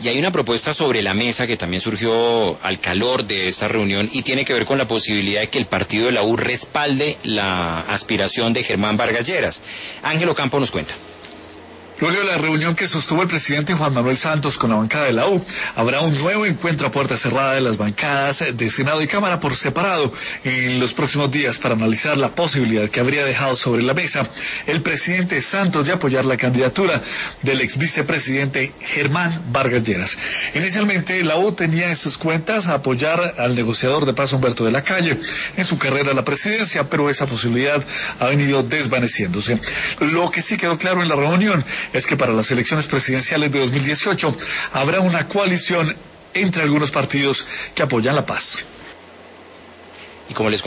Y hay una propuesta sobre la mesa que también surgió al calor de esta reunión y tiene que ver con la posibilidad de que el partido de la U respalde la aspiración de Germán Vargas Lleras. Ángelo Campo nos cuenta. Luego de la reunión que sostuvo el presidente Juan Manuel Santos con la bancada de la U, habrá un nuevo encuentro a puerta cerrada de las bancadas de Senado y Cámara por separado en los próximos días para analizar la posibilidad que habría dejado sobre la mesa el presidente Santos de apoyar la candidatura del ex vicepresidente Germán Vargas Lleras. Inicialmente la U tenía en sus cuentas apoyar al negociador de paz Humberto de la Calle en su carrera a la presidencia, pero esa posibilidad ha venido desvaneciéndose. Lo que sí quedó claro en la reunión es que para las elecciones presidenciales de 2018 habrá una coalición entre algunos partidos que apoyan la paz. Y como les